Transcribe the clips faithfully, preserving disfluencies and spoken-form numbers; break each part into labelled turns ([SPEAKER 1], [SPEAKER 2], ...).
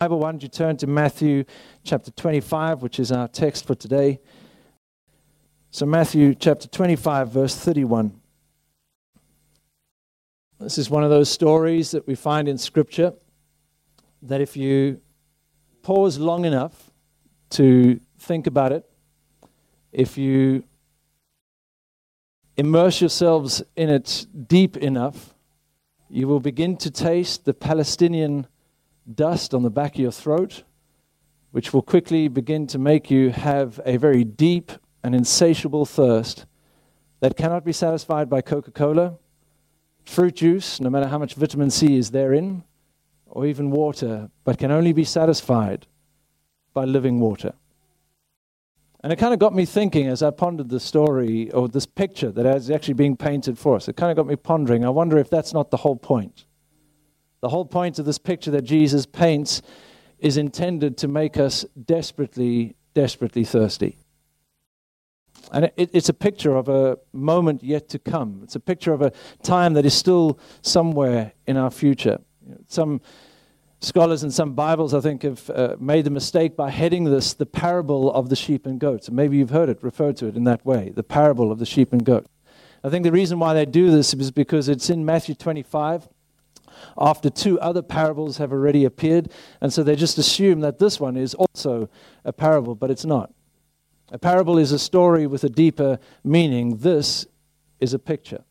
[SPEAKER 1] Bible, why don't you turn to Matthew chapter twenty-five, which is our text for today. So Matthew chapter twenty-five, verse thirty-one. This is one of those stories that we find in Scripture that if you pause long enough to think about it, if you immerse yourselves in it deep enough, you will begin to taste the Palestinian dust on the back of your throat, which will quickly begin to make you have a very deep and insatiable thirst that cannot be satisfied by Coca-Cola, fruit juice, no matter how much vitamin C is therein, or even water, but can only be satisfied by living water. And it kind of got me thinking as I pondered the story, or this picture that is actually being painted for us. It kind of got me pondering, I wonder if that's not the whole point. The whole point of this picture that Jesus paints is intended to make us desperately, desperately thirsty. And it, it's a picture of a moment yet to come. It's a picture of a time that is still somewhere in our future. Some scholars and some Bibles, I think, have uh, made the mistake by heading this the parable of the sheep and goats. And maybe you've heard it referred to it in that way, the parable of the sheep and goat. I think the reason why they do this is because it's in Matthew twenty-five, after two other parables have already appeared, and so they just assume that this one is also a parable, but it's not. A parable is a story with a deeper meaning. This is a picture.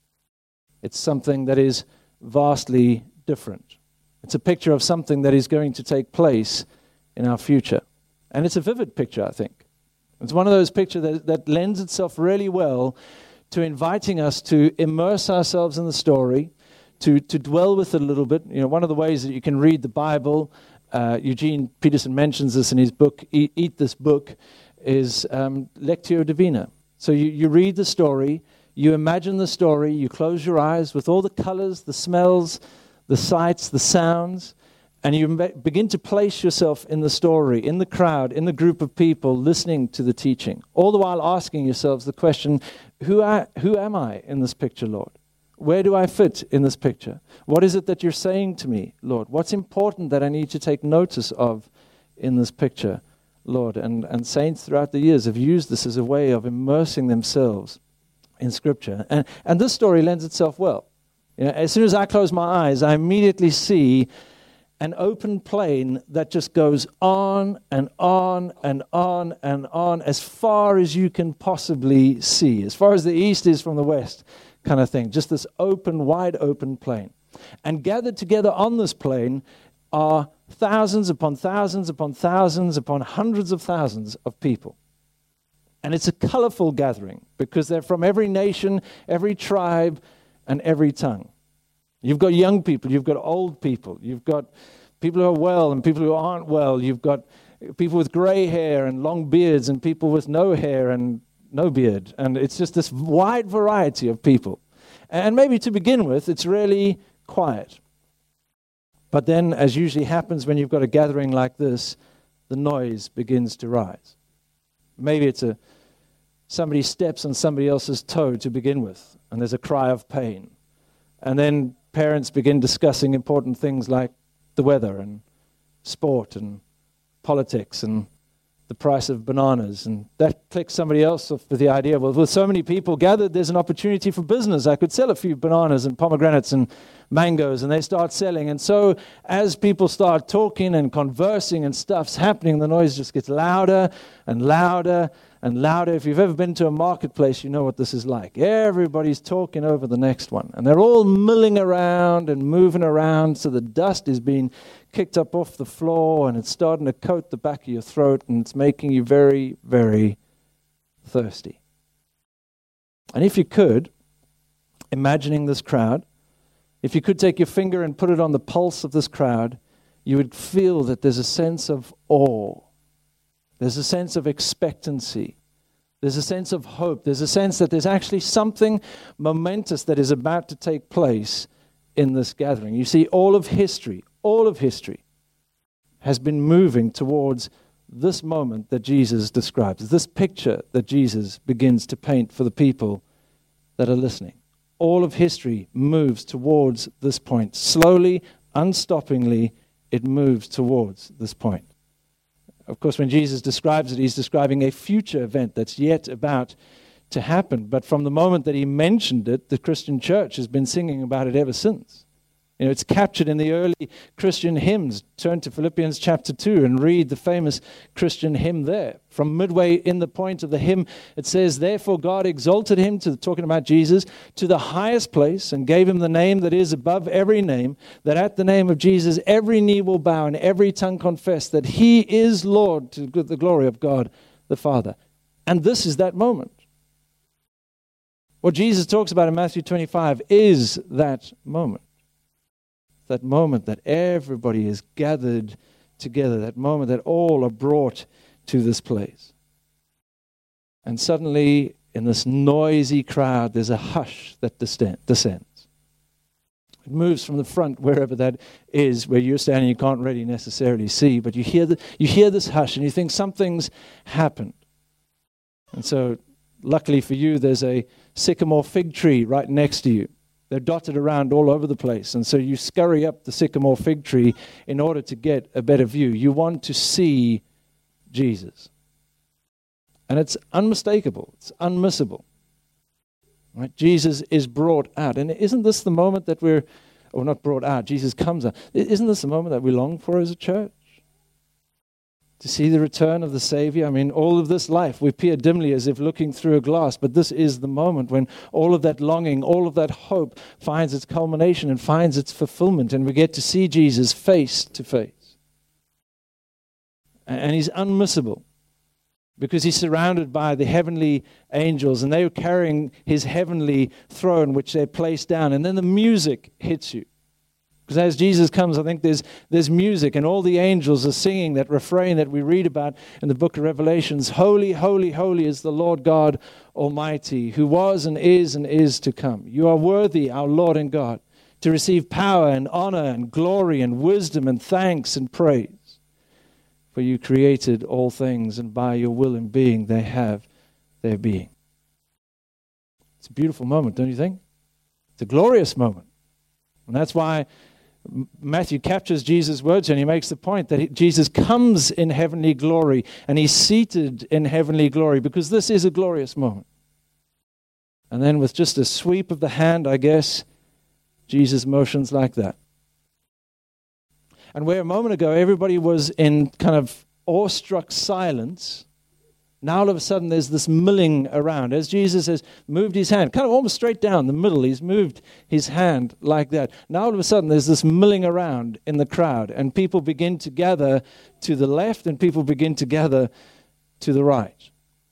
[SPEAKER 1] It's something that is vastly different. It's a picture of something that is going to take place in our future. And it's a vivid picture, I think. It's one of those pictures that, that lends itself really well to inviting us to immerse ourselves in the story, to, to dwell with it a little bit. You know, one of the ways that you can read the Bible, uh, Eugene Peterson mentions this in his book, Eat, Eat This Book, is um, Lectio Divina. So you, you read the story, you imagine the story, you close your eyes with all the colors, the smells, the sights, the sounds, and you begin to place yourself in the story, in the crowd, in the group of people listening to the teaching, all the while asking yourselves the question, who, I, who am I in this picture, Lord? Where do I fit in this picture? What is it that you're saying to me, Lord? What's important that I need to take notice of in this picture, Lord? And, and saints throughout the years have used this as a way of immersing themselves in Scripture. And, and this story lends itself well. You know, as soon as I close my eyes, I immediately see an open plain that just goes on and on and on and on as far as you can possibly see, as far as the east is from the west kind of thing. Just this open, wide open plain. And gathered together on this plain are thousands upon thousands upon thousands upon hundreds of thousands of people. And it's a colorful gathering because they're from every nation, every tribe, and every tongue. You've got young people, you've got old people, you've got people who are well and people who aren't well, you've got people with gray hair and long beards and people with no hair and no beard. And it's just this wide variety of people. And maybe to begin with, it's really quiet. But then, as usually happens when you've got a gathering like this, the noise begins to rise. Maybe it's a somebody steps on somebody else's toe to begin with, and there's a cry of pain. And then parents begin discussing important things like the weather and sport and politics and the price of bananas. And that clicks somebody else off with the idea, well, with so many people gathered, there's an opportunity for business. I could sell a few bananas and pomegranates and mangoes, and they start selling. And so as people start talking and conversing and stuff's happening, the noise just gets louder and louder and louder. If you've ever been to a marketplace, you know what this is like. Everybody's talking over the next one. And they're all milling around and moving around, so the dust is being kicked up off the floor, and it's starting to coat the back of your throat, and it's making you very, very thirsty. And if you could, imagining this crowd, if you could take your finger and put it on the pulse of this crowd, you would feel that there's a sense of awe. There's a sense of expectancy. There's a sense of hope. There's a sense that there's actually something momentous that is about to take place in this gathering. You see, all of history, all of history has been moving towards this moment that Jesus describes, this picture that Jesus begins to paint for the people that are listening. All of history moves towards this point, slowly, unstoppingly, it moves towards this point. Of course, when Jesus describes it, he's describing a future event that's yet about to happen. But from the moment that he mentioned it, the Christian church has been singing about it ever since. You know, it's captured in the early Christian hymns. Turn to Philippians chapter two and read the famous Christian hymn there. From midway in the point of the hymn, it says, "Therefore God exalted him," to talking about Jesus, "to the highest place and gave him the name that is above every name, that at the name of Jesus every knee will bow and every tongue confess that he is Lord, to the glory of God the Father." And this is that moment. What Jesus talks about in Matthew twenty-five is that moment. That moment that everybody is gathered together, that moment that all are brought to this place. And suddenly, in this noisy crowd, there's a hush that descends. It moves from the front, wherever that is, where you're standing, you can't really necessarily see, but you hear the, you hear this hush, and you think something's happened. And so, luckily for you, there's a sycamore fig tree right next to you. They're dotted around all over the place. And so you scurry up the sycamore fig tree in order to get a better view. You want to see Jesus. And it's unmistakable. It's unmissable. Right? Jesus is brought out. And isn't this the moment that we're, or not brought out, Jesus comes out. Isn't this the moment that we long for as a church? To see the return of the Savior. I mean, all of this life, we peer dimly as if looking through a glass, but this is the moment when all of that longing, all of that hope finds its culmination and finds its fulfillment, and we get to see Jesus face to face. And he's unmissable because he's surrounded by the heavenly angels, and they are carrying his heavenly throne, which they place down, and then the music hits you. Because as Jesus comes, I think there's there's music, and all the angels are singing that refrain that we read about in the book of Revelations. Holy, holy, holy is the Lord God Almighty, who was and is and is to come. You are worthy, our Lord and God, to receive power and honor and glory and wisdom and thanks and praise. For you created all things, and by your will and being they have their being. It's a beautiful moment, don't you think? It's a glorious moment. And that's why Matthew captures Jesus' words, and he makes the point that he, Jesus comes in heavenly glory, and he's seated in heavenly glory, because this is a glorious moment. And then with just a sweep of the hand, I guess, Jesus motions like that. And where a moment ago everybody was in kind of awestruck silence, now all of a sudden there's this milling around. As Jesus has moved his hand, kind of almost straight down the middle, he's moved his hand like that. Now all of a sudden there's this milling around in the crowd, and people begin to gather to the left and people begin to gather to the right.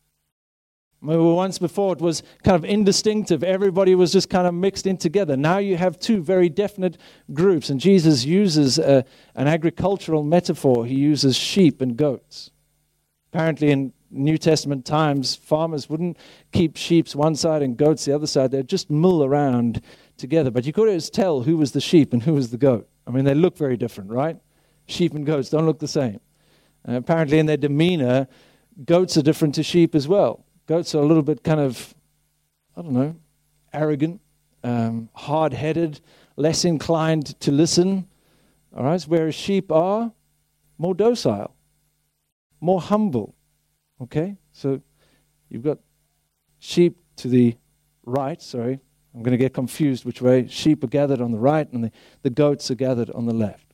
[SPEAKER 1] Once before it was kind of indistinctive. Everybody was just kind of mixed in together. Now you have two very definite groups, and Jesus uses a, an agricultural metaphor. He uses sheep and goats. Apparently in New Testament times, farmers wouldn't keep sheep one side and goats the other side. They'd just mill around together. But you could always tell who was the sheep and who was the goat. I mean, they look very different, right? Sheep and goats don't look the same. Uh, apparently in their demeanor, goats are different to sheep as well. Goats are a little bit kind of, I don't know, arrogant, um, hard-headed, less inclined to listen. All right, whereas sheep are more docile, more humble. Okay, so you've got sheep to the right, sorry, I'm going to get confused which way. Sheep are gathered on the right and the, the goats are gathered on the left.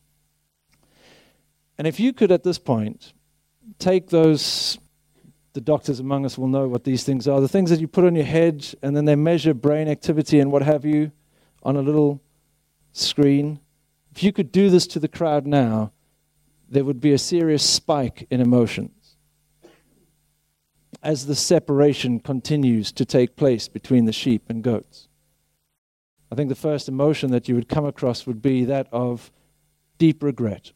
[SPEAKER 1] And if you could at this point take those, the doctors among us will know what these things are, the things that you put on your head and then they measure brain activity and what have you on a little screen. If you could do this to the crowd now, there would be a serious spike in emotions as the separation continues to take place between the sheep and goats. I think the first emotion that you would come across would be that of deep regret.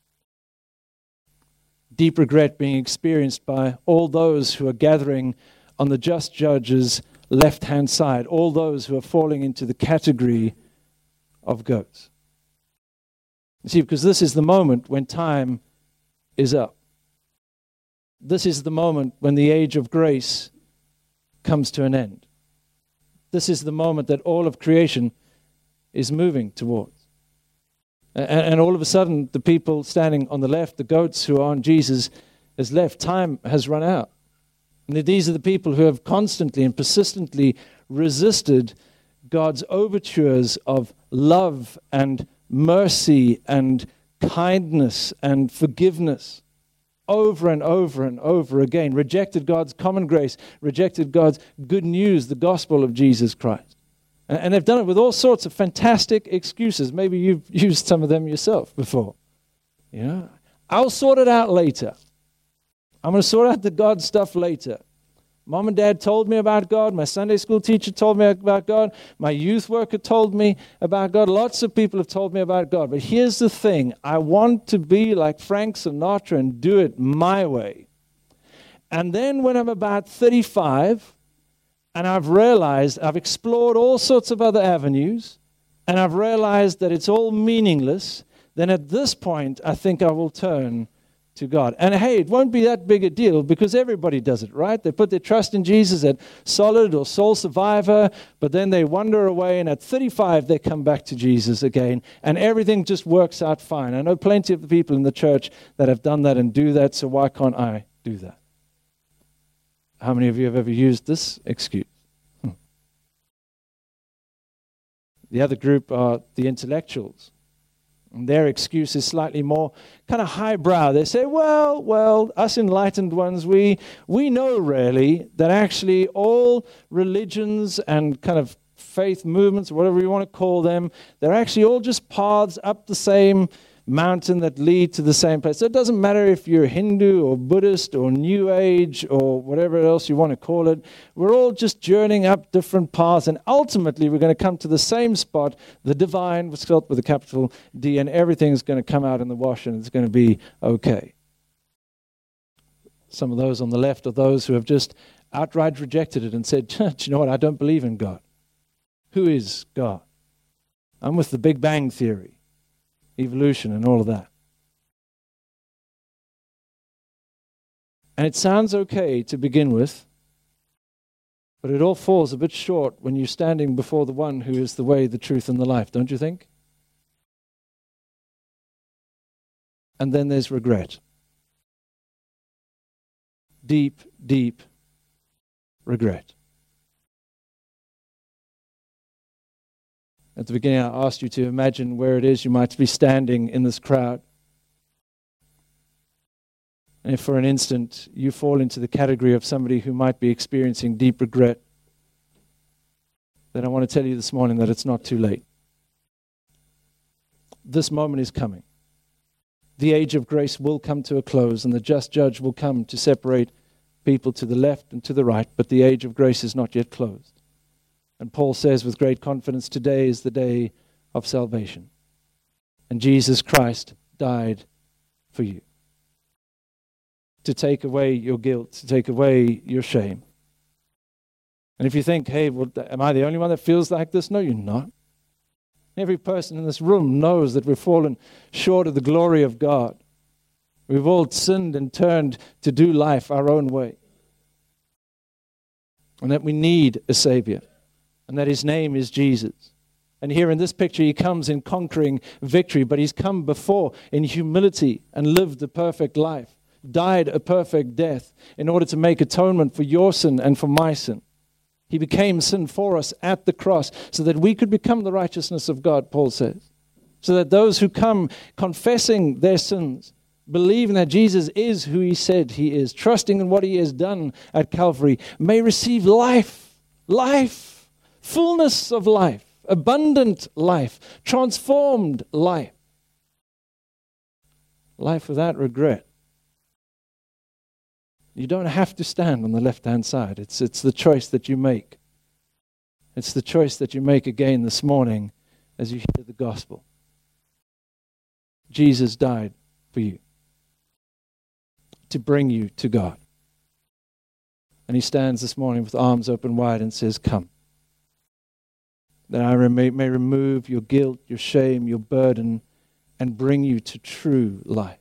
[SPEAKER 1] Deep regret being experienced by all those who are gathering on the just judge's left-hand side, all those who are falling into the category of goats. You see, because this is the moment when time is up. This is the moment when the age of grace comes to an end. This is the moment that all of creation is moving towards. And, and all of a sudden, the people standing on the left, the goats who are on Jesus' left, time has run out. And these are the people who have constantly and persistently resisted God's overtures of love and mercy and kindness and forgiveness over and over and over again. Rejected God's common grace, rejected God's good news, the gospel of Jesus Christ. And, and they've done it with all sorts of fantastic excuses. Maybe you've used some of them yourself before. You know, I'll sort it out later. I'm going to sort out the God stuff later. Mom and Dad told me about God. My Sunday school teacher told me about God. My youth worker told me about God. Lots of people have told me about God. But here's the thing. I want to be like Frank Sinatra and do it my way. And then when I'm about thirty-five, and I've realized, I've explored all sorts of other avenues, and I've realized that it's all meaningless, then at this point, I think I will turn to God. And hey, it won't be that big a deal because everybody does it, right? They put their trust in Jesus at Solid or Soul Survivor, but then they wander away, and at thirty-five, they come back to Jesus again, and everything just works out fine. I know plenty of the people in the church that have done that and do that, so why can't I do that? How many of you have ever used this excuse? Hmm. The other group are the intellectuals. And their excuse is slightly more kind of highbrow. They say, well, well, us enlightened ones, we we know really that actually all religions and kind of faith movements, whatever you want to call them, they're actually all just paths up the same mountain that lead to the same place. So it doesn't matter if you're Hindu or Buddhist or New Age or whatever else you want to call it. We're all just journeying up different paths, and ultimately we're going to come to the same spot, the divine, spelled with a capital D, and everything's going to come out in the wash and it's going to be okay. Some of those on the left are those who have just outright rejected it and said, do you know what, I don't believe in God. Who is God? I'm with the Big Bang Theory. Evolution and all of that. And it sounds okay to begin with, but it all falls a bit short when you're standing before the one who is the way, the truth, and the life, don't you think? And then there's regret. Deep, deep regret. At the beginning, I asked you to imagine where it is you might be standing in this crowd. And if for an instant you fall into the category of somebody who might be experiencing deep regret, then I want to tell you this morning that it's not too late. This moment is coming. The age of grace will come to a close, and the just judge will come to separate people to the left and to the right, but the age of grace is not yet closed. And Paul says with great confidence, today is the day of salvation. And Jesus Christ died for you. To take away your guilt, to take away your shame. And if you think, hey, well, am I the only one that feels like this? No, you're not. Every person in this room knows that we've fallen short of the glory of God. We've all sinned and turned to do life our own way. And that we need a Savior. And that his name is Jesus. And here in this picture, he comes in conquering victory, but he's come before in humility and lived a perfect life, died a perfect death in order to make atonement for your sin and for my sin. He became sin for us at the cross so that we could become the righteousness of God, Paul says. So that those who come confessing their sins, believing that Jesus is who he said he is, trusting in what he has done at Calvary, may receive life, life. Fullness of life, abundant life, transformed life. Life without regret. You don't have to stand on the left-hand side. It's, it's the choice that you make. It's the choice that you make again this morning as you hear the gospel. Jesus died for you to bring you to God. And he stands this morning with arms open wide and says, come. That I may, may remove your guilt, your shame, your burden, and bring you to true life.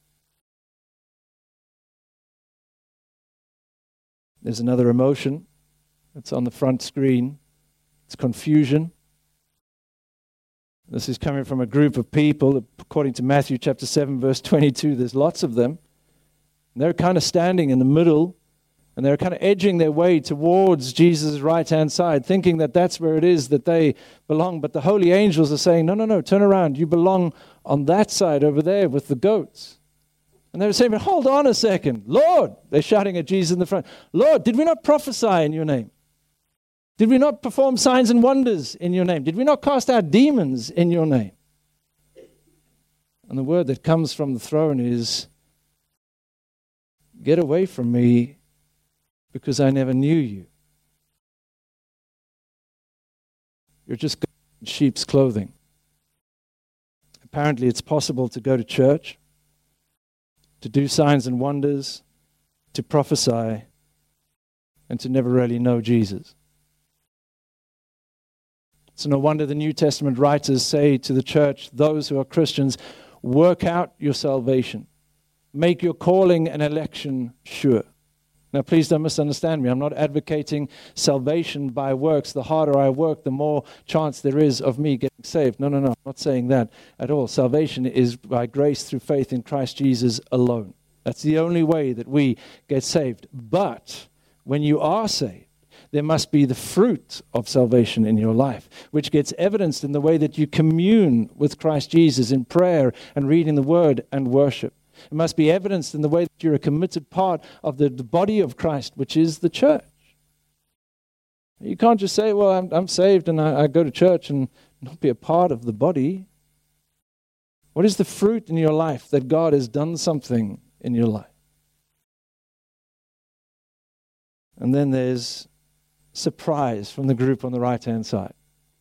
[SPEAKER 1] There's another emotion. It's on the front screen. It's confusion. This is coming from a group of people, according to Matthew chapter seven, verse twenty-two. There's lots of them. And they're kind of standing in the middle, and they're kind of edging their way towards Jesus' right-hand side, thinking that that's where it is that they belong. But the holy angels are saying, no, no, no, turn around. You belong on that side over there with the goats. And they're saying, but hold on a second. Lord, they're shouting at Jesus in the front. Lord, did we not prophesy in your name? Did we not perform signs and wonders in your name? Did we not cast out demons in your name? And the word that comes from the throne is, get away from me, because I never knew you. You're just in sheep's clothing. Apparently it's possible to go to church, to do signs and wonders, to prophesy, and to never really know Jesus. So no wonder the New Testament writers say to the church, those who are Christians, work out your salvation. Make your calling and election sure. Now, please don't misunderstand me. I'm not advocating salvation by works. The harder I work, the more chance there is of me getting saved. No, no, no. I'm not saying that at all. Salvation is by grace through faith in Christ Jesus alone. That's the only way that we get saved. But when you are saved, there must be the fruit of salvation in your life, which gets evidenced in the way that you commune with Christ Jesus in prayer and reading the Word and worship. It must be evidenced in the way that you're a committed part of the, the body of Christ, which is the church. You can't just say, well, I'm, I'm saved and I, I go to church and not be a part of the body. What is the fruit in your life that God has done something in your life? And then there's surprise from the group on the right-hand side.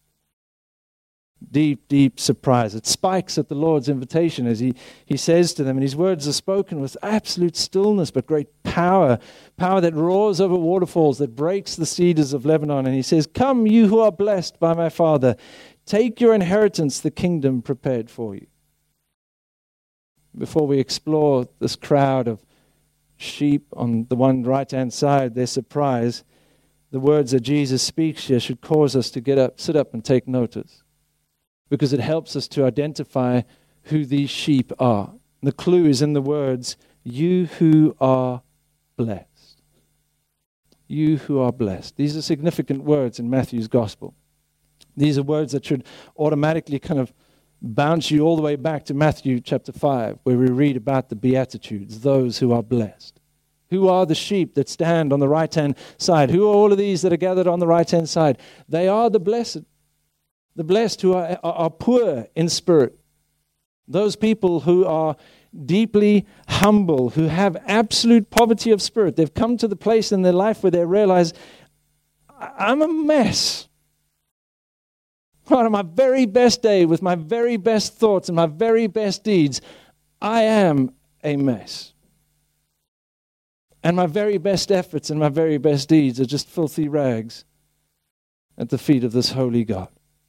[SPEAKER 1] Deep, deep surprise. It spikes at the Lord's invitation as he, he says to them, and his words are spoken with absolute stillness but great power, power that roars over waterfalls, that breaks the cedars of Lebanon. And he says, come, you who are blessed by my Father, take your inheritance, the kingdom prepared for you. Before we explore this crowd of sheep on the one right-hand side, their surprise, the words that Jesus speaks here should cause us to get up, sit up and take notice, because it helps us to identify who these sheep are. The clue is in the words, you who are blessed. You who are blessed. These are significant words in Matthew's gospel. These are words that should automatically kind of bounce you all the way back to Matthew chapter five, where we read about the Beatitudes, those who are blessed. Who are the sheep that stand on the right-hand side? Who are all of these that are gathered on the right-hand side? They are the blessed. The blessed who are, are, are poor in spirit. Those people who are deeply humble, who have absolute poverty of spirit. They've come to the place in their life where they realize, I'm a mess. On my very best day, with my very best thoughts and my very best deeds, I am a mess. And my very best efforts and my very best deeds are just filthy rags at the feet of this holy God.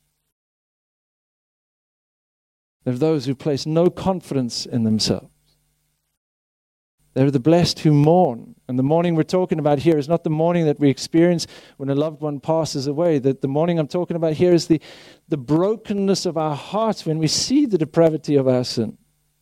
[SPEAKER 1] There are those who place no confidence in themselves. There are the blessed who mourn. And the mourning we're talking about here is not the mourning that we experience when a loved one passes away. The, the mourning I'm talking about here is the, the brokenness of our hearts when we see the depravity of our sin.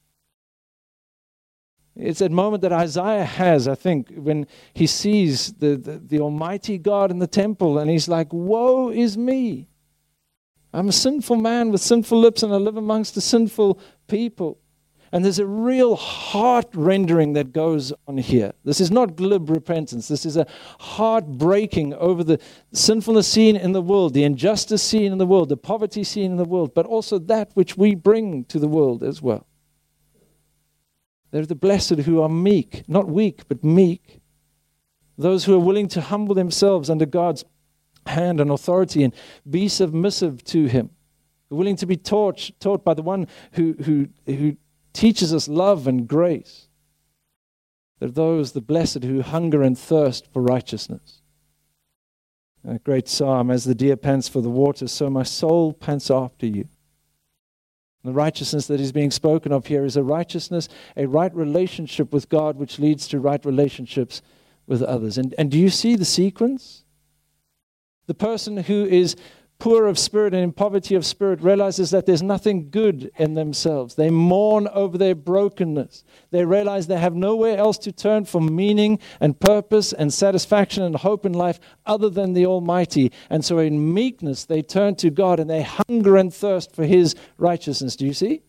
[SPEAKER 1] It's that moment that Isaiah has, I think, when he sees the, the, the Almighty God in the temple, and he's like, woe is me. I'm a sinful man with sinful lips, and I live amongst a sinful people. And there's a real heart rendering that goes on here. This is not glib repentance. This is a heart breaking over the sinfulness seen in the world, the injustice seen in the world, the poverty seen in the world, but also that which we bring to the world as well. They're the blessed who are meek, not weak, but meek. Those who are willing to humble themselves under God's hand and authority and be submissive to Him. Willing to be taught, taught by the one who, who, who teaches us love and grace. They're those, the blessed, who hunger and thirst for righteousness. A great psalm, as the deer pants for the water, so my soul pants after you. The righteousness that is being spoken of here is a righteousness, a right relationship with God, which leads to right relationships with others. And, and do you see the sequence? The person who is poor of spirit and in poverty of spirit realizes that there's nothing good in themselves. They mourn over their brokenness. They realize they have nowhere else to turn for meaning and purpose and satisfaction and hope in life other than the Almighty. And so in meekness, they turn to God and they hunger and thirst for His righteousness. Do you see?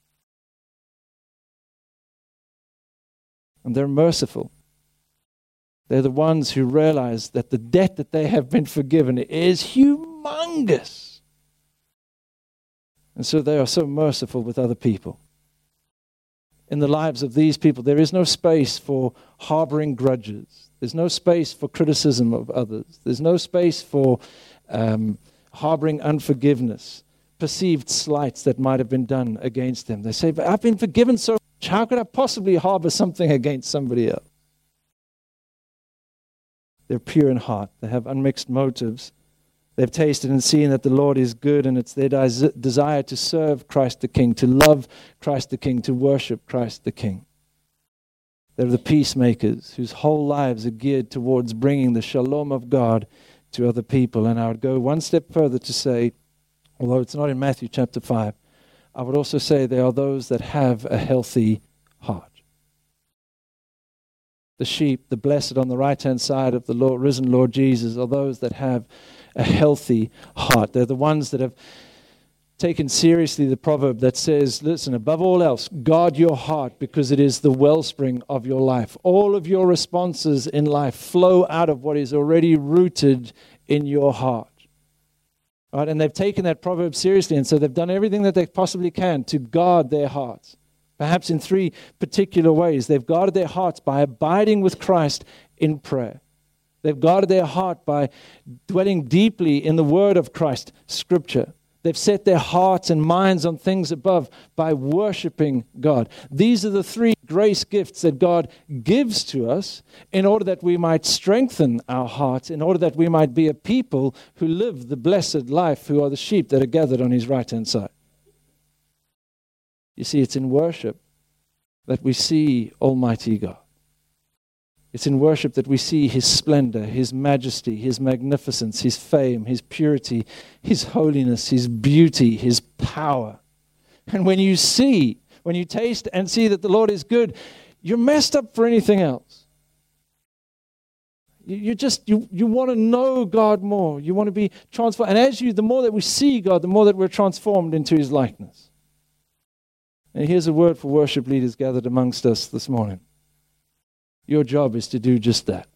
[SPEAKER 1] And they're merciful. They're the ones who realize that the debt that they have been forgiven is humongous. And so they are so merciful with other people. In the lives of these people, there is no space for harboring grudges. There's no space for criticism of others. There's no space for um, harboring unforgiveness, perceived slights that might have been done against them. They say, but I've been forgiven so much. How could I possibly harbor something against somebody else? They're pure in heart. They have unmixed motives. They've tasted and seen that the Lord is good, and it's their des- desire to serve Christ the King, to love Christ the King, to worship Christ the King. They're the peacemakers whose whole lives are geared towards bringing the shalom of God to other people. And I would go one step further to say, although it's not in Matthew chapter five, I would also say they are those that have a healthy heart. The sheep, the blessed on the right-hand side of the Lord, risen Lord Jesus, are those that have a healthy heart. They're the ones that have taken seriously the proverb that says, listen, above all else, guard your heart because it is the wellspring of your life. All of your responses in life flow out of what is already rooted in your heart. Right? And they've taken that proverb seriously, and so they've done everything that they possibly can to guard their hearts. Perhaps in three particular ways. They've guarded their hearts by abiding with Christ in prayer. They've guarded their heart by dwelling deeply in the Word of Christ, Scripture. They've set their hearts and minds on things above by worshiping God. These are the three grace gifts that God gives to us in order that we might strengthen our hearts, in order that we might be a people who live the blessed life, who are the sheep that are gathered on His right-hand side. You see, it's in worship that we see Almighty God. It's in worship that we see His splendor, His majesty, His magnificence, His fame, His purity, His holiness, His beauty, His power. And when you see, when you taste and see that the Lord is good, you're messed up for anything else. You, you just, you, you want to know God more. You want to be transformed. And as you, the more that we see God, the more that we're transformed into His likeness. And here's a word for worship leaders gathered amongst us this morning. Your job is to do just that.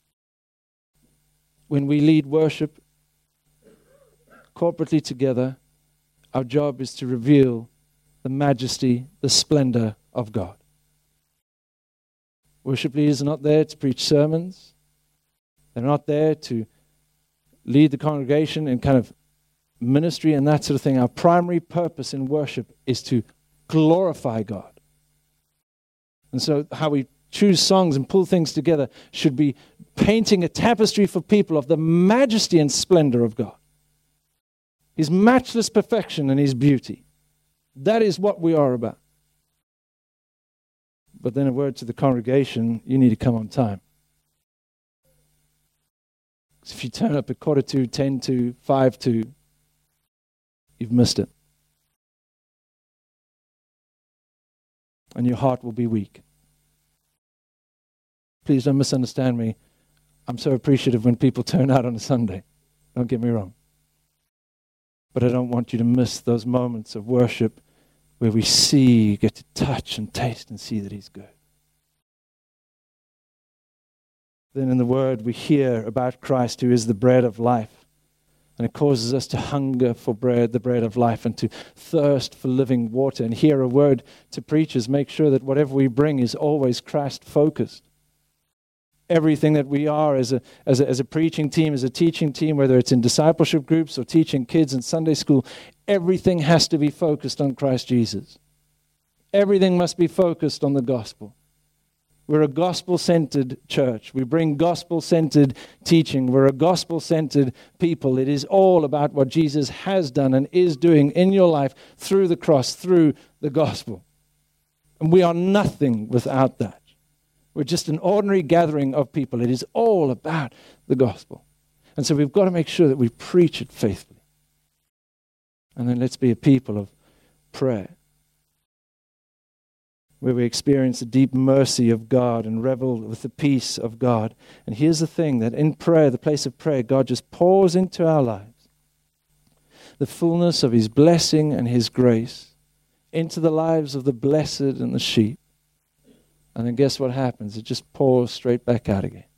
[SPEAKER 1] When we lead worship corporately together, our job is to reveal the majesty, the splendor of God. Worship leaders are not there to preach sermons. They're not there to lead the congregation in kind of ministry and that sort of thing. Our primary purpose in worship is to glorify God. And so how we choose songs and pull things together should be painting a tapestry for people of the majesty and splendor of God. His matchless perfection and His beauty. That is what we are about. But then a word to the congregation, you need to come on time. If you turn up at quarter to, ten to, five to, you've missed it. And your heart will be weak. Please don't misunderstand me. I'm so appreciative when people turn out on a Sunday. Don't get me wrong. But I don't want you to miss those moments of worship where we see, get to touch and taste and see that He's good. Then in the Word we hear about Christ, who is the bread of life. And it causes us to hunger for bread, the bread of life, and to thirst for living water. And here a word to preachers, make sure that whatever we bring is always Christ-focused. Everything that we are as a, as a as a preaching team, as a teaching team, whether it's in discipleship groups or teaching kids in Sunday school, everything has to be focused on Christ Jesus. Everything must be focused on the gospel. We're a gospel-centered church. We bring gospel-centered teaching. We're a gospel-centered people. It is all about what Jesus has done and is doing in your life through the cross, through the gospel. And we are nothing without that. We're just an ordinary gathering of people. It is all about the gospel. And so we've got to make sure that we preach it faithfully. And then let's be a people of prayer, where we experience the deep mercy of God and revel with the peace of God. And here's the thing, that in prayer, the place of prayer, God just pours into our lives the fullness of his blessing and his grace into the lives of the blessed and the sheep. And then guess what happens? It just pours straight back out again.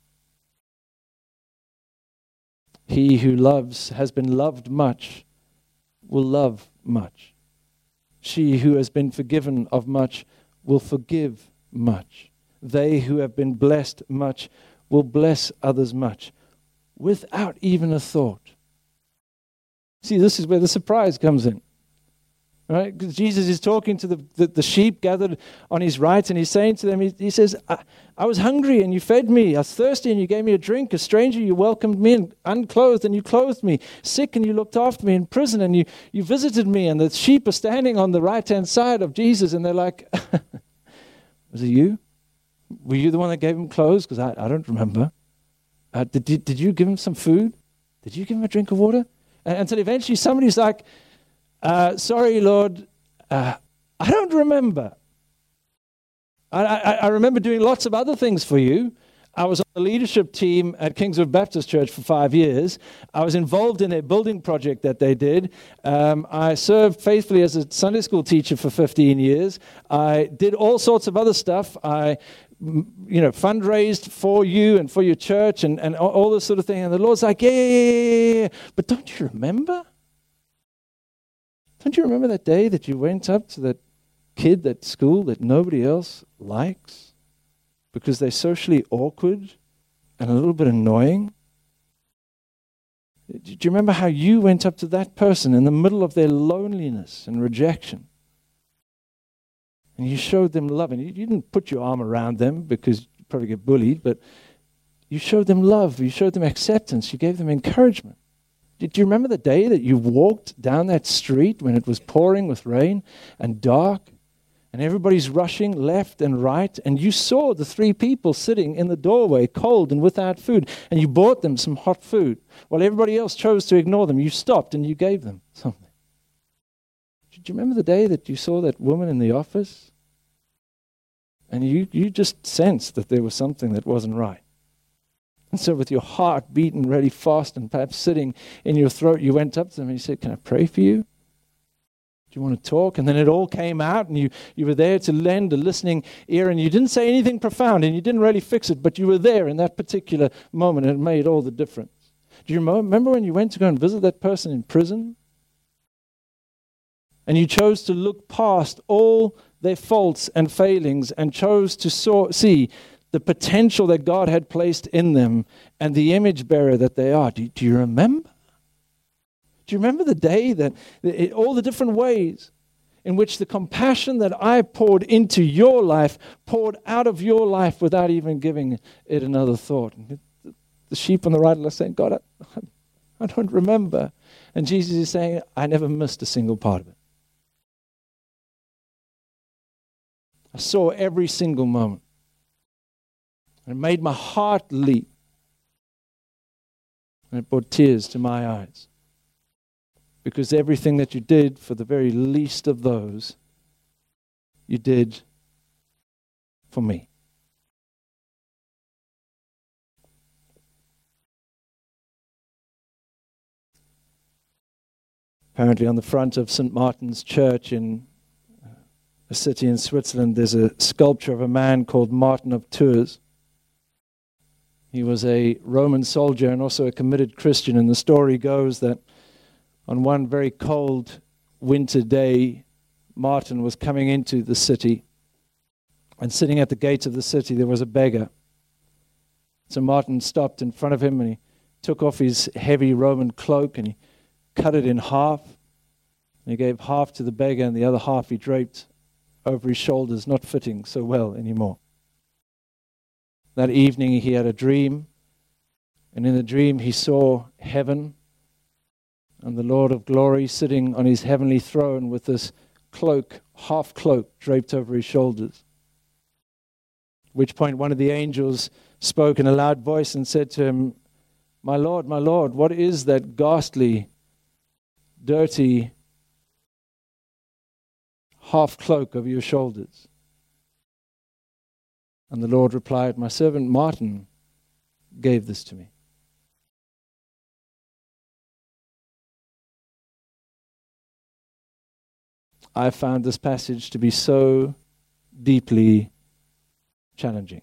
[SPEAKER 1] He who loves, has been loved much, will love much. She who has been forgiven of much will forgive much. They who have been blessed much will bless others much, without even a thought. See, this is where the surprise comes in. Right? Because Jesus is talking to the, the, the sheep gathered on his right, and he's saying to them, he, he says, I, I was hungry and you fed me. I was thirsty and you gave me a drink. A stranger, you welcomed me. And unclothed and you clothed me. Sick and you looked after me. In prison and you, you visited me. And the sheep are standing on the right-hand side of Jesus, and they're like, was it you? Were you the one that gave him clothes? Because I, I don't remember. Uh, did, did, did you give him some food? Did you give him a drink of water? And, until eventually somebody's like, Uh, sorry, Lord, uh, I don't remember. I, I, I remember doing lots of other things for you. I was on the leadership team at Kingswood Baptist Church for five years. I was involved in a building project that they did. Um, I served faithfully as a Sunday school teacher for fifteen years. I did all sorts of other stuff. I, you know, fundraised for you and for your church and, and all, all this sort of thing. And the Lord's like, yeah, yeah, yeah, yeah, but don't you remember? Don't you remember that day that you went up to that kid at school that nobody else likes because they're socially awkward and a little bit annoying? Do you remember how you went up to that person in the middle of their loneliness and rejection? And you showed them love. And you didn't put your arm around them because you'd probably get bullied, but you showed them love. You showed them acceptance. You gave them encouragement. Did you remember the day that you walked down that street when it was pouring with rain and dark and everybody's rushing left and right, and you saw the three people sitting in the doorway cold and without food, and you bought them some hot food while everybody else chose to ignore them? You stopped and you gave them something. Did you remember the day that you saw that woman in the office and you, you just sensed that there was something that wasn't right? And so with your heart beating really fast and perhaps sitting in your throat, you went up to them and you said, can I pray for you? Do you want to talk? And then it all came out, and you, you were there to lend a listening ear, and you didn't say anything profound, and you didn't really fix it, but you were there in that particular moment, and it made all the difference. Do you remember when you went to go and visit that person in prison? And you chose to look past all their faults and failings and chose to saw, see the potential that God had placed in them and the image bearer that they are. Do, do you remember? Do you remember the day that, it, all the different ways in which the compassion that I poured into your life poured out of your life without even giving it another thought? And the, the sheep on the right are saying, God, I, I don't remember. And Jesus is saying, I never missed a single part of it. I saw every single moment. It made my heart leap. And it brought tears to my eyes. Because everything that you did for the very least of those, you did for me. Apparently on the front of Saint Martin's Church in a city in Switzerland, there's a sculpture of a man called Martin of Tours. He was a Roman soldier and also a committed Christian. And the story goes that on one very cold winter day, Martin was coming into the city. And sitting at the gates of the city, there was a beggar. So Martin stopped in front of him and he took off his heavy Roman cloak and he cut it in half. And he gave half to the beggar and the other half he draped over his shoulders, not fitting so well anymore. That evening he had a dream, and in the dream he saw heaven and the Lord of glory sitting on his heavenly throne with this cloak, half cloak, draped over his shoulders. At which point one of the angels spoke in a loud voice and said to him, My Lord, my Lord, what is that ghastly, dirty, half cloak over your shoulders? And the Lord replied, my servant Martin gave this to me. I found this passage to be so deeply challenging.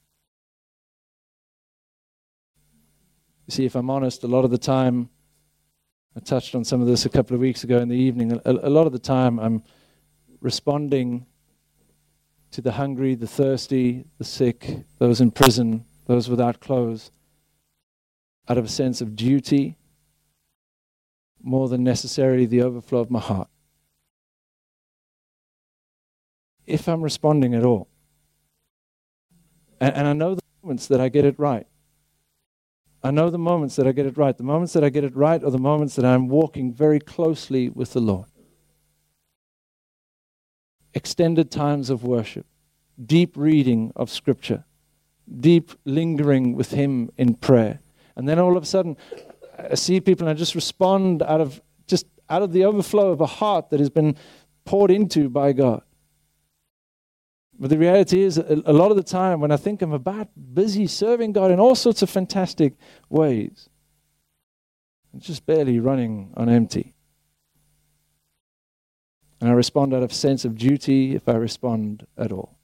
[SPEAKER 1] You see, if I'm honest, a lot of the time, I touched on some of this a couple of weeks ago in the evening, a, a lot of the time I'm responding to the hungry, the thirsty, the sick, those in prison, those without clothes, out of a sense of duty, more than necessarily the overflow of my heart. If I'm responding at all. And, and I know the moments that I get it right. I know the moments that I get it right. The moments that I get it right are the moments that I'm walking very closely with the Lord. Extended times of worship, deep reading of Scripture, deep lingering with Him in prayer. And then all of a sudden, I see people and I just respond out of just out of the overflow of a heart that has been poured into by God. But the reality is, a lot of the time when I think I'm about busy serving God in all sorts of fantastic ways, I'm just barely running on empty. And I respond out of sense of duty if I respond at all.